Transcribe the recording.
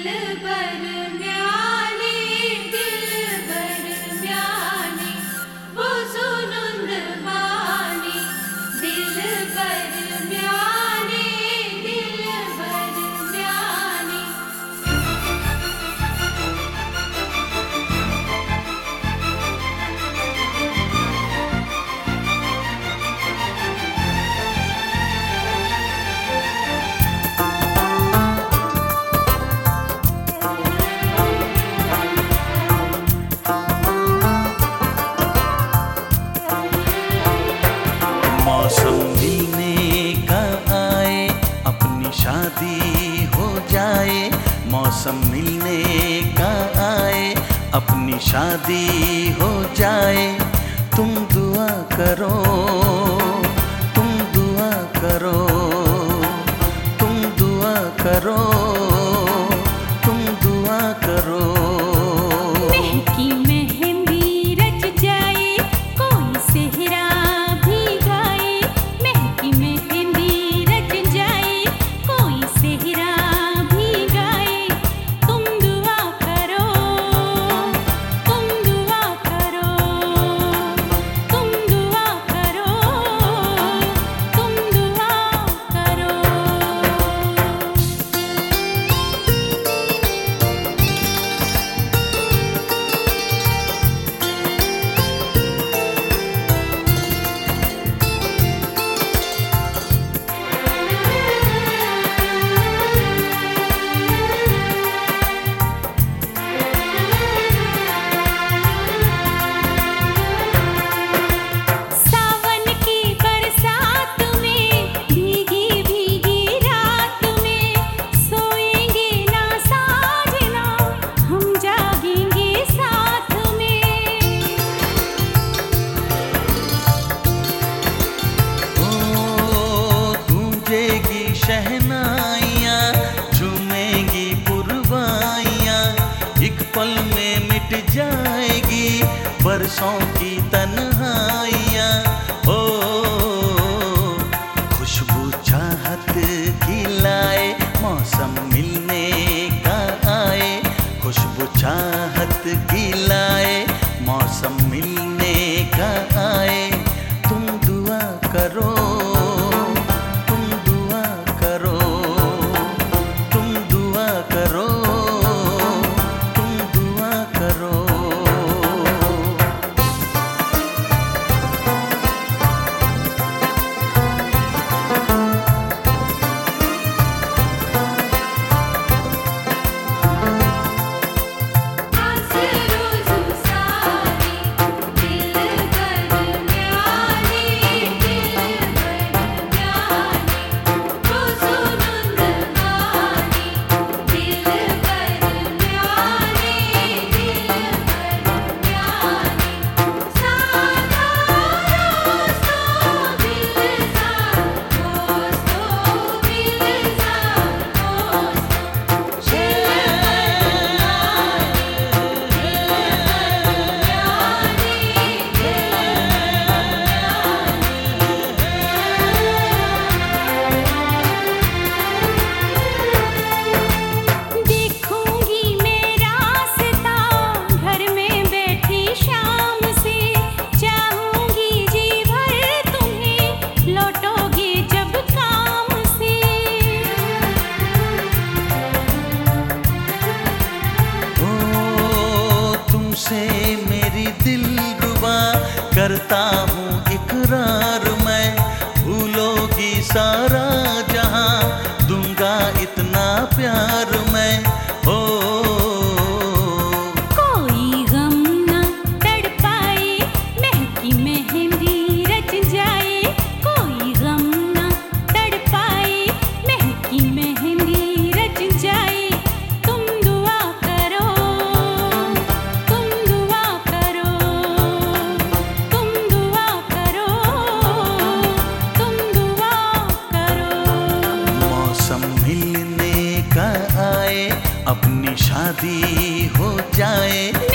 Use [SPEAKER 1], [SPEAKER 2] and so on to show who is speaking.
[SPEAKER 1] मौसम मिलने का आए, अपनी शादी हो जाए। मौसम मिलने का आए, अपनी शादी हो जाए। तुम दुआ करो, तुम दुआ करो, तुम दुआ करो, तुम दुआ करो।
[SPEAKER 2] महकी मेहंदी रच जाए, कोई सेहरा भी गाए। महकी मेहंदी रच जाए, कोई सेहरा भी गाए। तुम दुआ करो, तुम दुआ करो, तुम दुआ करो, तुम दुआ करो। सावन की बरसात में, भीगी भीगी रात में, सोएंगे ना साजना, हम जागेंगे साथ में।
[SPEAKER 1] ओ गूंजेगी शहनाइयाँ, झूमेंगी पुरवाइयाँ। एक पल में मिट जाएगी बरसों की तन्हाइयाँ। ओ खुशबू चाहत की लाए, मौसम मिलने का आए। खुशबू चाहत की लाए, मौसम मिलने का आए। तुम दुआ करो, तुम दुआ करो, तुम दुआ करो, तुम दुआ करो।
[SPEAKER 2] आज रोज़ सारी दिल भर प्यारी, दिल भर प्यारी। रोज़ो नंदगानी, दिल भर प्यारी, दिल भर प्यारी। सादा दोस्तों दिलदार दोस्तों, दिलदार दोस्तों। देखूंगी मैं रास्ता, घर में बैठी शाम से। चाहूंगी जी भर तुम्हें, लौटोगे जब काम से।
[SPEAKER 1] ओ तुमसे मेरी दिलरुबा करता हूँ इकरार मैं। भूलोगी सारा जहां, दूंगा इतना प्यार मैं। ओ
[SPEAKER 2] कोई गम ना तड़पाए, महकी मेहंदी रच जाए। कोई गम ना तड़पाए, महकी मेहंदी रच जाए। तुम दुआ करो, तुम दुआ करो, तुम दुआ करो, तुम दुआ करो।
[SPEAKER 1] मौसम मिलने का आए, अपनी शादी हो जाए।